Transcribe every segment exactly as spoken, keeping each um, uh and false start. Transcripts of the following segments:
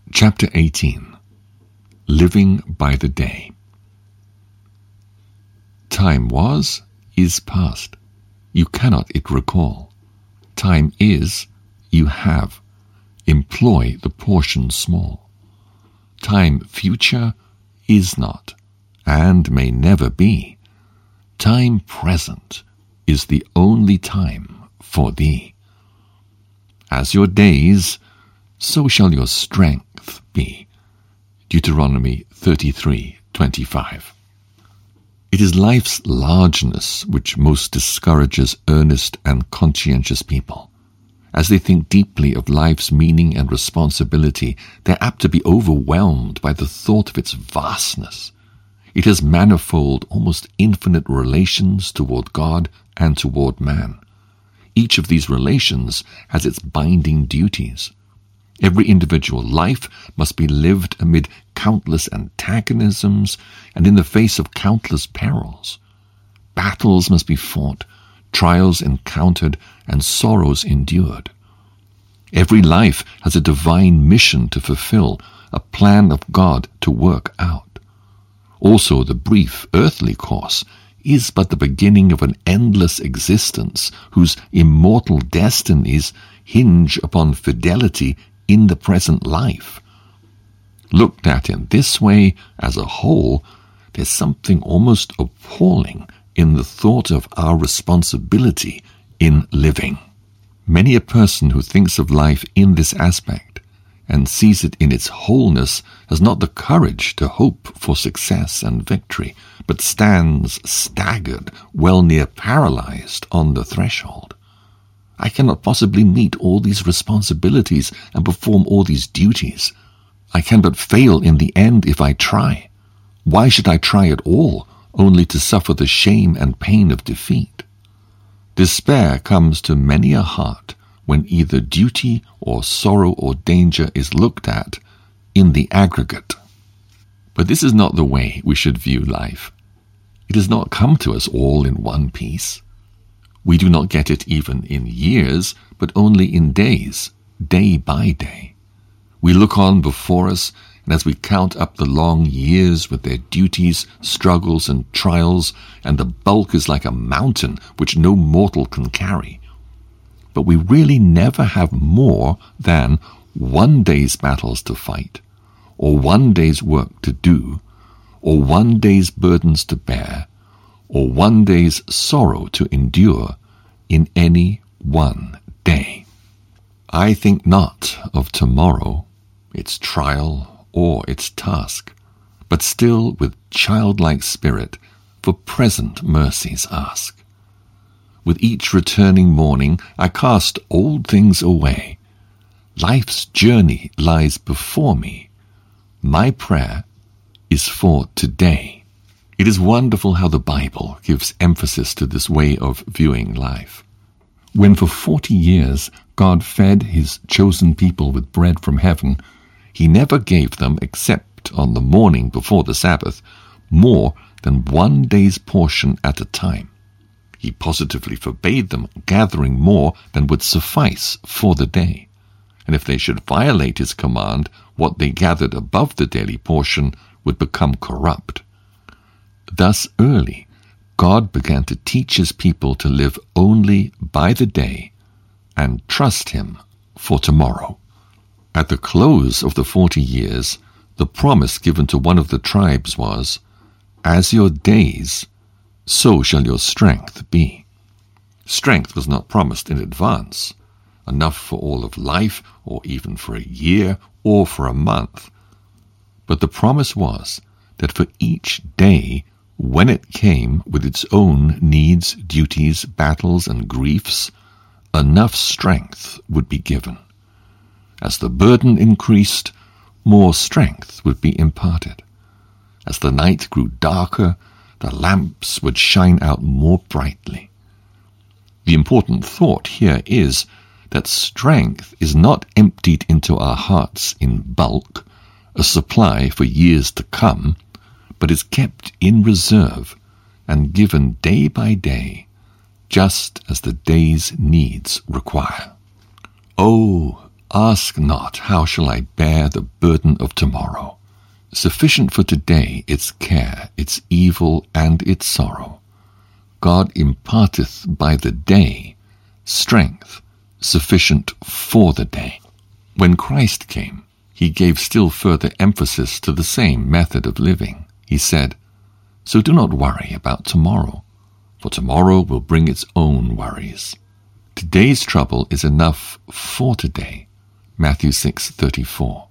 Chapter eighteen. Living by the Day. Time was, is past. You cannot it recall. Time is, you have. Employ the portion small. Time future is not, and may never be. Time present is the only time for thee. As your days, so shall your strength be. Deuteronomy thirty-three twenty-five. It is life's largeness which most discourages earnest and conscientious people. As they think deeply of life's meaning and responsibility, they're apt to be overwhelmed by the thought of its vastness. It has manifold, almost infinite relations toward God and toward man. Each of these relations has its binding duties. Every individual life must be lived amid countless antagonisms and in the face of countless perils. Battles must be fought, trials encountered, and sorrows endured. Every life has a divine mission to fulfill, a plan of God to work out. Also, the brief earthly course is but the beginning of an endless existence whose immortal destinies hinge upon fidelity in the present life. Looked at in this way, as a whole, there's something almost appalling in the thought of our responsibility in living. Many a person who thinks of life in this aspect and sees it in its wholeness has not the courage to hope for success and victory, but stands staggered, well near paralyzed on the threshold. I cannot possibly meet all these responsibilities and perform all these duties. I can but fail in the end if I try. Why should I try at all, only to suffer the shame and pain of defeat? Despair comes to many a heart when either duty or sorrow or danger is looked at in the aggregate. But this is not the way we should view life. It has not come to us all in one piece. We do not get it even in years, but only in days, day by day. We look on before us, and as we count up the long years with their duties, struggles, and trials, and the bulk is like a mountain which no mortal can carry. But we really never have more than one day's battles to fight, or one day's work to do, or one day's burdens to bear, or one day's sorrow to endure in any one day. I think not of tomorrow, its trial or its task, but still with childlike spirit for present mercies ask. With each returning morning I cast old things away. Life's journey lies before me. My prayer is for today. It is wonderful how the Bible gives emphasis to this way of viewing life. When for forty years God fed his chosen people with bread from heaven, he never gave them, except on the morning before the Sabbath, more than one day's portion at a time. He positively forbade them gathering more than would suffice for the day. And if they should violate his command, what they gathered above the daily portion would become corrupt. Thus early, God began to teach his people to live only by the day and trust him for tomorrow. At the close of the forty years, the promise given to one of the tribes was, "As your days, so shall your strength be." Strength was not promised in advance, enough for all of life, or even for a year, or for a month. But the promise was that for each day, when it came with its own needs, duties, battles, and griefs, enough strength would be given. As the burden increased, more strength would be imparted. As the night grew darker, the lamps would shine out more brightly. The important thought here is that strength is not emptied into our hearts in bulk, a supply for years to come, but is kept in reserve and given day by day, just as the day's needs require. Oh, Ask not, how shall I bear the burden of tomorrow? Sufficient for today its care, its evil, and its sorrow. God imparteth by the day strength sufficient for the day. When Christ came, he gave still further emphasis to the same method of living. He said, "So do not worry about tomorrow, for tomorrow will bring its own worries. Today's trouble is enough for today." Matthew six thirty-four.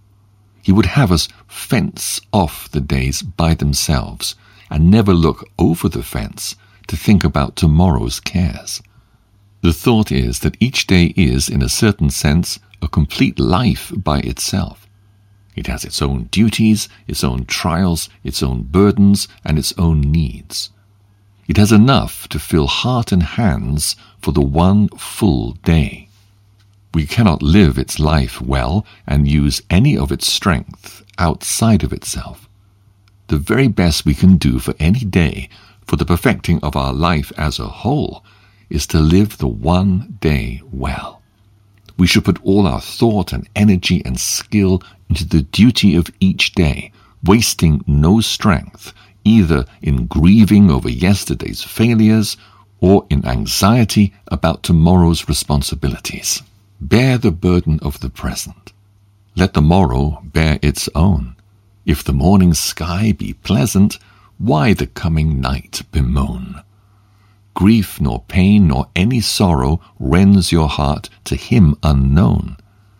He would have us fence off the days by themselves and never look over the fence to think about tomorrow's cares. The thought is that each day is, in a certain sense, a complete life by itself. It has its own duties, its own trials, its own burdens, and its own needs. It has enough to fill heart and hands for the one full day. We cannot live its life well and use any of its strength outside of itself. The very best we can do for any day, for the perfecting of our life as a whole, is to live the one day well. We should put all our thought and energy and skill into the duty of each day, wasting no strength, either in grieving over yesterday's failures or in anxiety about tomorrow's responsibilities. Bear the burden of the present. Let the morrow bear its own. If the morning sky be pleasant, why the coming night bemoan? Grief nor pain nor any sorrow rends your heart to him unknown.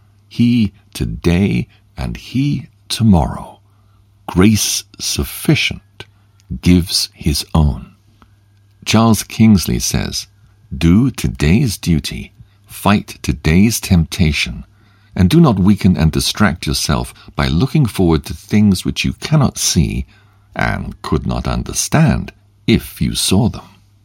He today and he tomorrow, grace sufficient, gives his own. Charles Kingsley says, "Do today's duty, fight today's temptation, and do not weaken and distract yourself by looking forward to things which you cannot see and could not understand if you saw them."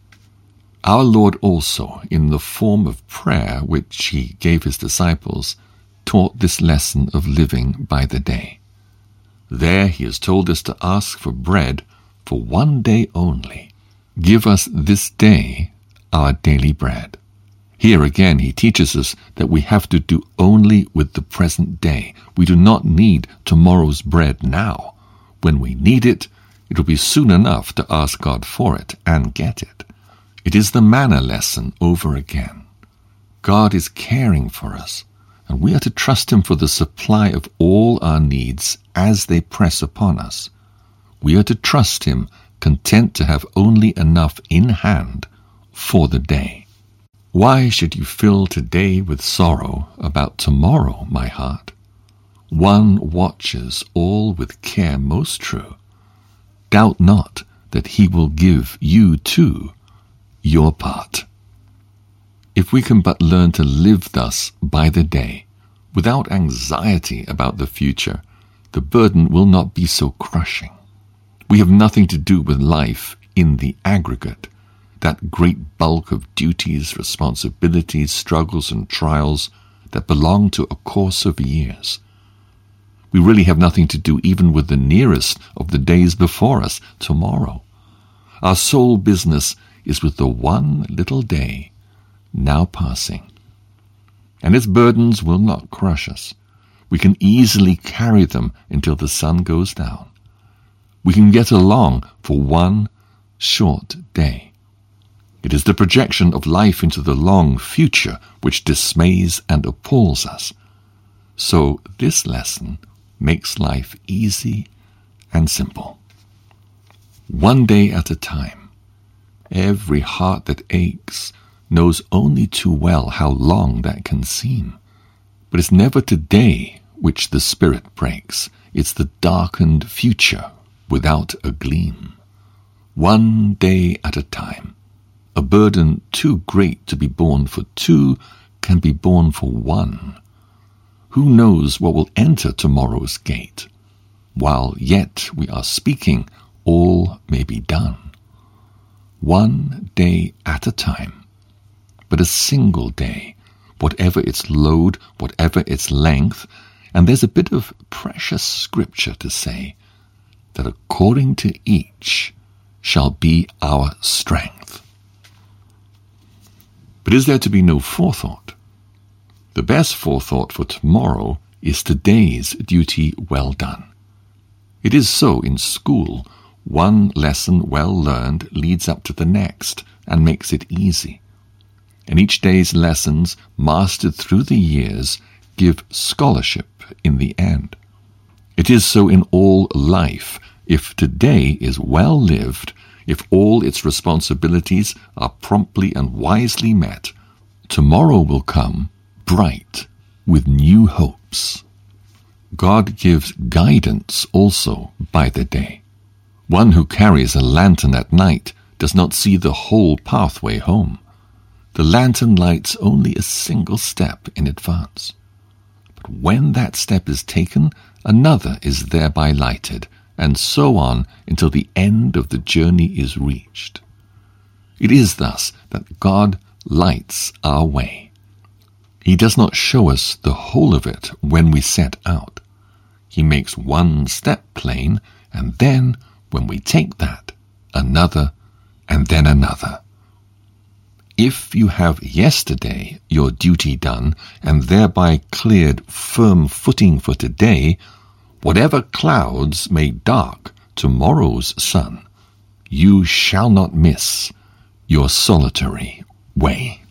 Our Lord also, in the form of prayer which he gave his disciples, taught this lesson of living by the day. There he has told us to ask for bread for one day only. Give us this day our daily bread. Here again he teaches us that we have to do only with the present day. We do not need tomorrow's bread now. When we need it, it will be soon enough to ask God for it and get it. It is the manna lesson over again. God is caring for us, and we are to trust him for the supply of all our needs as they press upon us. We are to trust him, content to have only enough in hand for the day. Why should you fill today with sorrow about tomorrow, my heart? One watches all with care most true. Doubt not that he will give you too your part. If we can but learn to live thus by the day, without anxiety about the future, the burden will not be so crushing. We have nothing to do with life in the aggregate, that great bulk of duties, responsibilities, struggles, and trials that belong to a course of years. We really have nothing to do even with the nearest of the days before us, tomorrow. Our sole business is with the one little day now passing. And its burdens will not crush us. We can easily carry them until the sun goes down. We can get along for one short day. It is the projection of life into the long future which dismays and appalls us. So this lesson makes life easy and simple. One day at a time. Every heart that aches knows only too well how long that can seem. But it's never today which the spirit breaks. It's the darkened future without a gleam. One day at a time. A burden too great to be borne for two can be borne for one. Who knows what will enter tomorrow's gate? While yet we are speaking, all may be done. One day at a time, but a single day, whatever its load, whatever its length, and there's a bit of precious scripture to say, that according to each shall be our strength. But is there to be no forethought? The best forethought for tomorrow is today's duty well done. It is so in school. One lesson well learned leads up to the next and makes it easy. And each day's lessons, mastered through the years, give scholarship in the end. It is so in all life. If today is well lived, if all its responsibilities are promptly and wisely met, tomorrow will come bright with new hopes. God gives guidance also by the day. One who carries a lantern at night does not see the whole pathway home. The lantern lights only a single step in advance. But when that step is taken, another is thereby lighted, and so on until the end of the journey is reached. It is thus that God lights our way. He does not show us the whole of it when we set out. He makes one step plain, and then, when we take that, another, and then another. If you have yesterday your duty done, and thereby cleared firm footing for today, whatever clouds may dark tomorrow's sun, you shall not miss your solitary way.